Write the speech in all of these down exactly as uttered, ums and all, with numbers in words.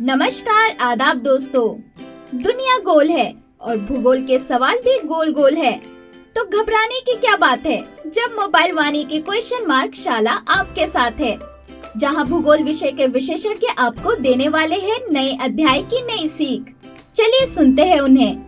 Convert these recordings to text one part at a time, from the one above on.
नमस्कार, आदाब दोस्तों। दुनिया गोल है और भूगोल के सवाल भी गोल गोल है, तो घबराने की क्या बात है जब मोबाइल वाणी की क्वेश्चन मार्क शाला आपके साथ है, जहां भूगोल विषय के विशेषज्ञ आपको देने वाले हैं नए अध्याय की नई सीख। चलिए सुनते हैं उन्हें।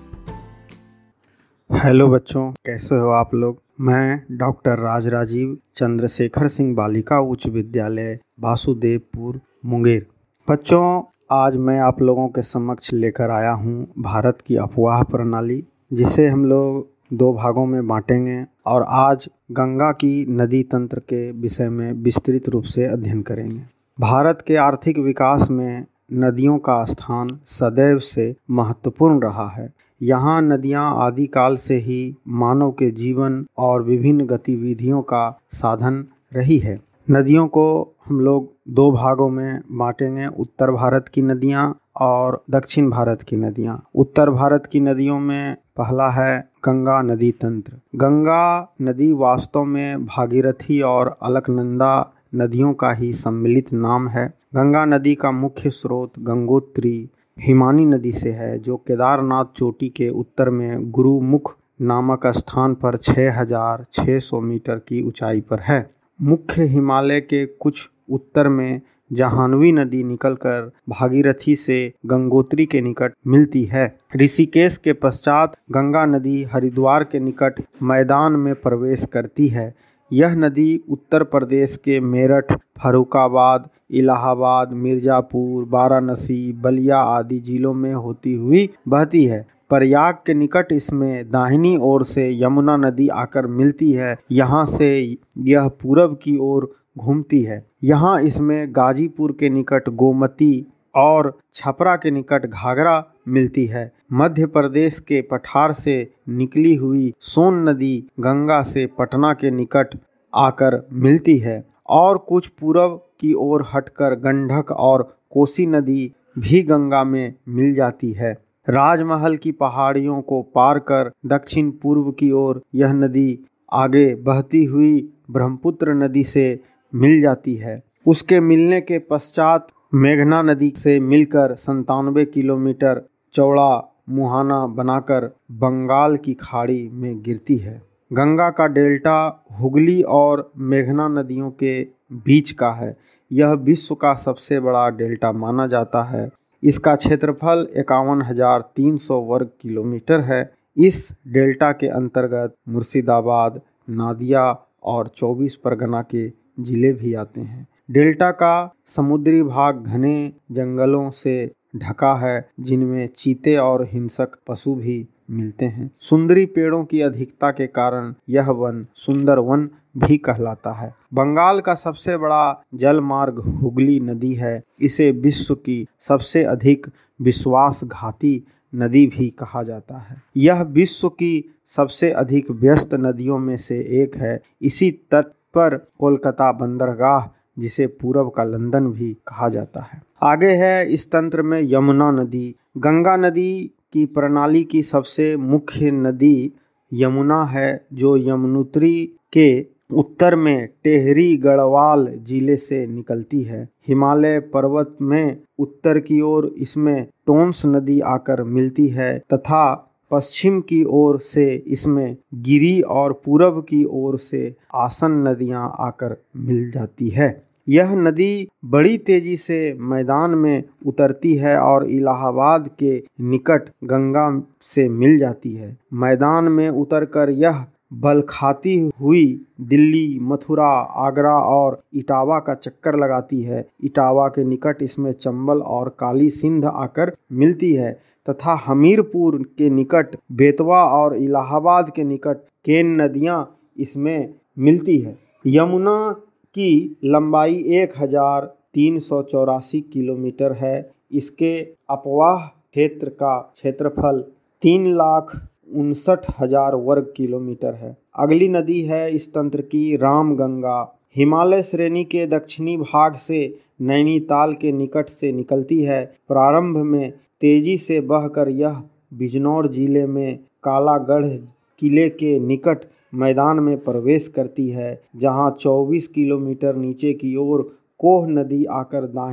हेलो बच्चों, कैसे हो आप लोग। मैं डॉक्टर राज राजीव चंद्रशेखर सिंह बालिका उच्च विद्यालय वासुदेवपुर मुंगेर। बच्चों, आज मैं आप लोगों के समक्ष लेकर आया हूँ भारत की अफवाह प्रणाली, जिसे हम लोग दो भागों में बांटेंगे और आज गंगा की नदी तंत्र के विषय में विस्तृत रूप से अध्ययन करेंगे। भारत के आर्थिक विकास में नदियों का स्थान सदैव से महत्वपूर्ण रहा है। यहाँ नदियाँ आदिकाल से ही मानव के जीवन और विभिन्न गतिविधियों का साधन रही है। नदियों को हम लोग दो भागों में बांटेंगे, उत्तर भारत की नदियाँ और दक्षिण भारत की नदियाँ। उत्तर भारत की नदियों में पहला है गंगा नदी तंत्र। गंगा नदी वास्तव में भागीरथी और अलकनंदा नदियों का ही सम्मिलित नाम है। गंगा नदी का मुख्य स्रोत गंगोत्री हिमानी नदी से है, जो केदारनाथ चोटी के उत्तर में गुरुमुख नामक स्थान पर छह हज़ार छह सौ मीटर की ऊंचाई पर है। मुख्य हिमालय के कुछ उत्तर में जाह्नवी नदी निकलकर भागीरथी से गंगोत्री के निकट मिलती है। ऋषिकेश के पश्चात गंगा नदी हरिद्वार के निकट मैदान में प्रवेश करती है। यह नदी उत्तर प्रदेश के मेरठ, फर्रुखाबाद, इलाहाबाद, मिर्ज़ापुर, वाराणसी, बलिया आदि जिलों में होती हुई बहती है। प्रयाग के निकट इसमें दाहिनी ओर से यमुना नदी आकर मिलती है। यहाँ से यह पूरब की ओर घूमती है। यहाँ इसमें गाजीपुर के निकट गोमती और छपरा के निकट घाघरा मिलती है। मध्य प्रदेश के पठार से निकली हुई सोन नदी गंगा से पटना के निकट आकर मिलती है और कुछ पूरब की ओर हटकर गंडक और कोसी नदी भी गंगा में मिल जाती है। राजमहल की पहाड़ियों को पार कर दक्षिण पूर्व की ओर यह नदी आगे बहती हुई ब्रह्मपुत्र नदी से मिल जाती है। उसके मिलने के पश्चात मेघना नदी से मिलकर संतानवे किलोमीटर चौड़ा मुहाना बनाकर बंगाल की खाड़ी में गिरती है। गंगा का डेल्टा हुगली और मेघना नदियों के बीच का है। यह विश्व का सबसे बड़ा डेल्टा माना जाता है। इसका क्षेत्रफल इक्यावन हज़ार तीन सौ वर्ग किलोमीटर है। इस डेल्टा के अंतर्गत मुर्शिदाबाद, नादिया और चौबीस परगना के जिले भी आते हैं। डेल्टा का समुद्री भाग घने जंगलों से ढका है, जिनमें चीते और हिंसक पशु भी मिलते हैं। सुंदरी पेड़ों की अधिकता के कारण यह वन सुंदर वन भी कहलाता है। बंगाल का सबसे बड़ा जल मार्ग हुगली नदी है। इसे विश्व की सबसे अधिक विश्वासघाती नदी भी कहा जाता है। यह विश्व की सबसे अधिक व्यस्त नदियों में से एक है। इसी तट पर कोलकाता बंदरगाह, जिसे पूरब का लंदन भी कहा जाता है। आगे है इस तंत्र में यमुना नदी। गंगा नदी की प्रणाली की सबसे मुख्य नदी यमुना है, जो यमुनोत्री के उत्तर में टेहरी गढ़वाल जिले से निकलती है। हिमालय पर्वत में उत्तर की ओर इसमें टोंस नदी आकर मिलती है तथा पश्चिम की ओर से इसमें गिरी और पूरब की ओर से आसन नदियां आकर मिल जाती है। यह नदी बड़ी तेजी से मैदान में उतरती है और इलाहाबाद के निकट गंगा से मिल जाती है। मैदान में उतरकर यह बल खाती हुई दिल्ली, मथुरा, आगरा और इटावा का चक्कर लगाती है। इटावा के निकट इसमें चंबल और काली सिंध आकर मिलती है तथा हमीरपुर के निकट बेतवा और इलाहाबाद के निकट केन नदियाँ इसमें मिलती है। यमुना की लंबाई एक हजार तीन सौ चौरासी किलोमीटर है। इसके अपवाह क्षेत्र का क्षेत्रफल तीन लाख उनसठ हजार वर्ग किलोमीटर है। अगली नदी है इस तंत्र की रामगंगा। हिमालय श्रेणी के दक्षिणी भाग से नैनीताल के निकट से निकलती है। प्रारंभ में तेजी से बहकर यह बिजनौर जिले में कालागढ़ किले के निकट मैदान में प्रवेश करती है, जहां चौबीस किलोमीटर नीचे की ओर कोह नदी आकर दाहिने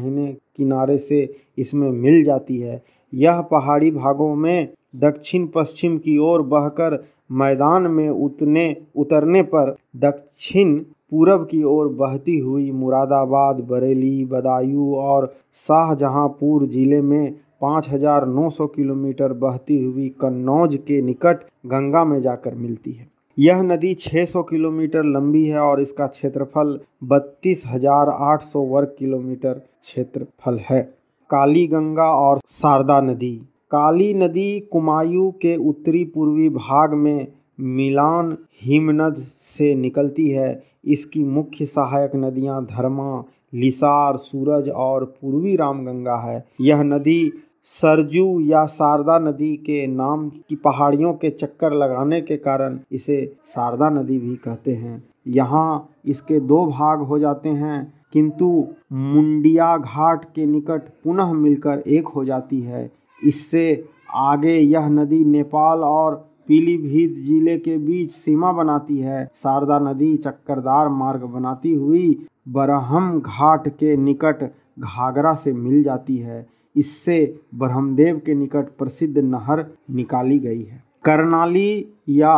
किनारे से इसमें मिल जाती है। यह पहाड़ी भागों में दक्षिण पश्चिम की ओर बहकर मैदान में उतरने उतरने पर दक्षिण पूरब की ओर बहती हुई मुरादाबाद, बरेली, बदायूं और शाहजहांपुर जिले में पाँच हज़ार नौ सौ किलोमीटर बहती हुई कन्नौज के निकट गंगा में जाकर मिलती है। यह नदी छह सौ किलोमीटर लंबी है और इसका क्षेत्रफल बत्तीस हज़ार आठ सौ वर्ग किलोमीटर क्षेत्रफल है। काली गंगा और शारदा नदी। काली नदी कुमायूं के उत्तरी पूर्वी भाग में मिलान हिमनद से निकलती है। इसकी मुख्य सहायक नदियां धर्मा, लिसार, सूरज और पूर्वी रामगंगा है। यह नदी सरजू या शारदा नदी के नाम की पहाड़ियों के चक्कर लगाने के कारण इसे शारदा नदी भी कहते हैं। यहाँ इसके दो भाग हो जाते हैं, किंतु मुंडिया घाट के निकट पुनः मिलकर एक हो जाती है। इससे आगे यह नदी नेपाल और पीलीभीत जिले के बीच सीमा बनाती है। शारदा नदी चक्करदार मार्ग बनाती हुई बरहम घाट के निकट घाघरा से मिल जाती है। इससे ब्रह्मदेव के निकट प्रसिद्ध नहर निकाली गई है। कर्नाली या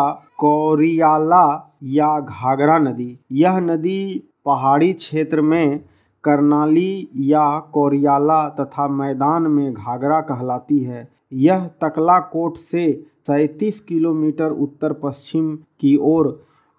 कोरियाला या घाघरा नदी। यह नदी पहाड़ी क्षेत्र में कर्नाली या कोरियाला तथा मैदान में घाघरा कहलाती है। यह तकलाकोट से सैंतीस किलोमीटर उत्तर पश्चिम की ओर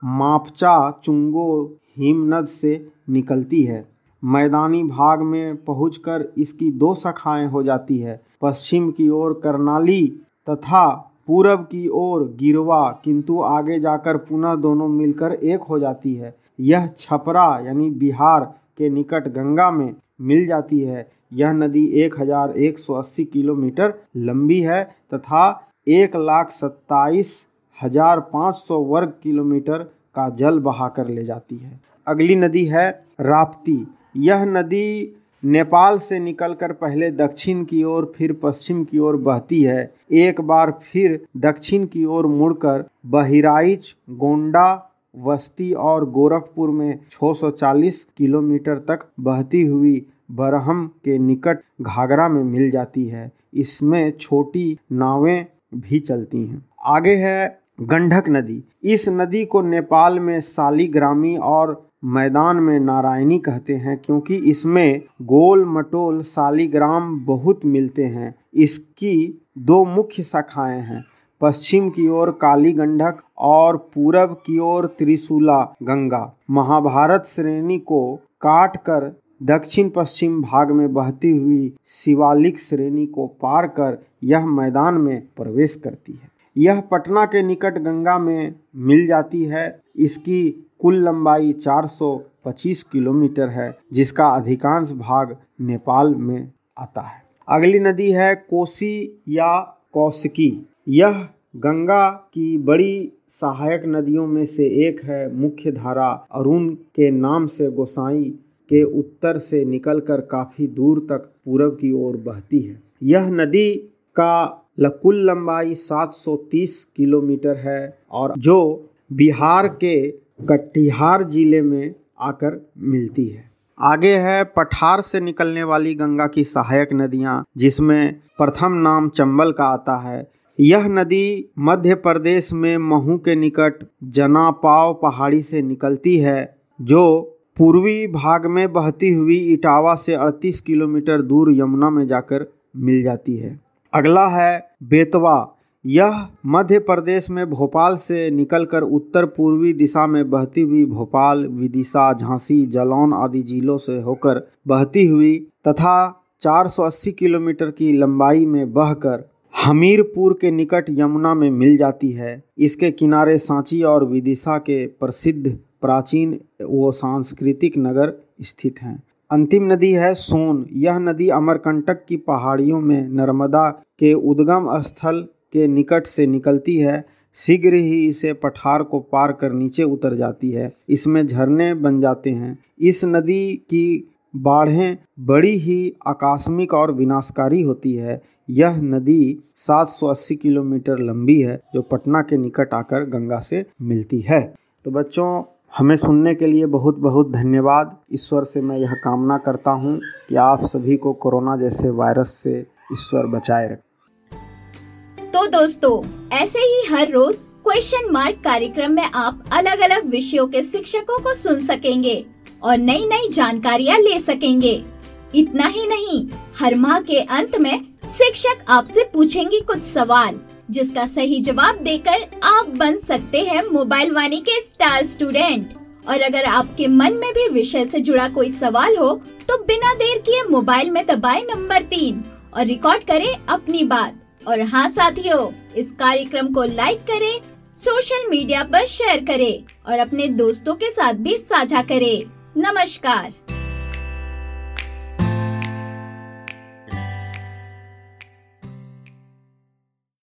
मापचा चुंगो हिमनद से निकलती है। मैदानी भाग में पहुंचकर इसकी दो शाखाएं हो जाती है, पश्चिम की ओर कर्नाली तथा पूरब की ओर गिरवा, किंतु आगे जाकर पुनः दोनों मिलकर एक हो जाती है। यह छपरा यानी बिहार के निकट गंगा में मिल जाती है। यह नदी एक हजार एक सौ अस्सी किलोमीटर लंबी है तथा एक लाख सत्ताईस हजार पाँच सौ वर्ग किलोमीटर का जल बहाकर ले जाती है। अगली नदी है राप्ती। यह नदी नेपाल से निकलकर पहले दक्षिण की ओर फिर पश्चिम की ओर बहती है। एक बार फिर दक्षिण की ओर मुड़कर बहराइच, गोंडा, बस्ती और गोरखपुर में छह सौ चालीस किलोमीटर तक बहती हुई बरहम के निकट घाघरा में मिल जाती है। इसमें छोटी नावें भी चलती हैं। आगे है गंडक नदी। इस नदी को नेपाल में शालिग्रामी और मैदान में नारायणी कहते हैं, क्योंकि इसमें गोल मटोल शालिग्राम बहुत मिलते हैं। इसकी दो मुख्य शाखाएं हैं, पश्चिम की ओर काली गंडक और पूरब की ओर त्रिशूला गंगा। महाभारत श्रेणी को काट कर दक्षिण पश्चिम भाग में बहती हुई शिवालिक श्रेणी को पार कर यह मैदान में प्रवेश करती है। यह पटना के निकट गंगा में मिल जाती है। इसकी कुल लंबाई चार सौ पच्चीस किलोमीटर है, जिसका अधिकांश भाग नेपाल में आता है। अगली नदी है कोसी या कौशिकी। यह गंगा की बड़ी सहायक नदियों में से एक है। मुख्य धारा अरुण के नाम से गोसाई के उत्तर से निकलकर काफी दूर तक पूरब की ओर बहती है। यह नदी का कुल लंबाई सात सौ तीस किलोमीटर है और जो बिहार के कटिहार जिले में आकर मिलती है। आगे है पठार से निकलने वाली गंगा की सहायक नदियां, जिसमें प्रथम नाम चंबल का आता है। यह नदी मध्य प्रदेश में महू के निकट जनापाव पहाड़ी से निकलती है, जो पूर्वी भाग में बहती हुई इटावा से अड़तीस किलोमीटर दूर यमुना में जाकर मिल जाती है। अगला है बेतवा। यह मध्य प्रदेश में भोपाल से निकलकर उत्तर पूर्वी दिशा में बहती हुई भोपाल, विदिशा, झांसी, जालौन आदि जिलों से होकर बहती हुई तथा चार सौ अस्सी किलोमीटर की लंबाई में बहकर हमीरपुर के निकट यमुना में मिल जाती है। इसके किनारे सांची और विदिशा के प्रसिद्ध प्राचीन व सांस्कृतिक नगर स्थित हैं। अंतिम नदी है सोन। यह नदी अमरकंटक की पहाड़ियों में नर्मदा के उद्गम स्थल के निकट से निकलती है। शीघ्र ही इसे पठार को पार कर नीचे उतर जाती है। इसमें झरने बन जाते हैं। इस नदी की बाढ़ें बड़ी ही आकस्मिक और विनाशकारी होती है। यह नदी सात सौ अस्सी किलोमीटर लंबी है, जो पटना के निकट आकर गंगा से मिलती है। तो बच्चों, हमें सुनने के लिए बहुत बहुत धन्यवाद। ईश्वर से मैं यह कामना करता हूँ कि आप सभी को कोरोना जैसे वायरस से ईश्वर बचाए रखे। तो दोस्तों, ऐसे ही हर रोज क्वेश्चन मार्क कार्यक्रम में आप अलग अलग विषयों के शिक्षकों को सुन सकेंगे और नई नई जानकारियाँ ले सकेंगे। इतना ही नहीं, हर माह के अंत में शिक्षक आपसे पूछेंगे कुछ सवाल, जिसका सही जवाब देकर आप बन सकते हैं मोबाइल वाणी के स्टार स्टूडेंट। और अगर आपके मन में भी विषय से जुड़ा कोई सवाल हो तो बिना देर किए मोबाइल में दबाएं नंबर तीन और रिकॉर्ड करें अपनी बात। और हाँ साथियों, इस कार्यक्रम को लाइक करें, सोशल मीडिया पर शेयर करें और अपने दोस्तों के साथ भी साझा करें। नमस्कार।